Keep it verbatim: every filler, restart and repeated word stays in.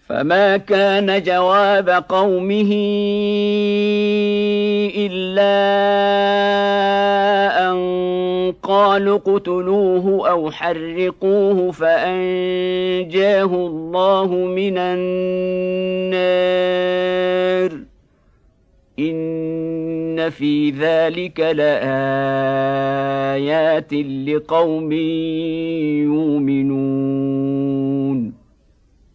فما كان جواب قومه إلا أن قالوا اقتلوه أو حرقوه فأنجاه الله من النار إن في ذلك لآيات لقوم يؤمنون.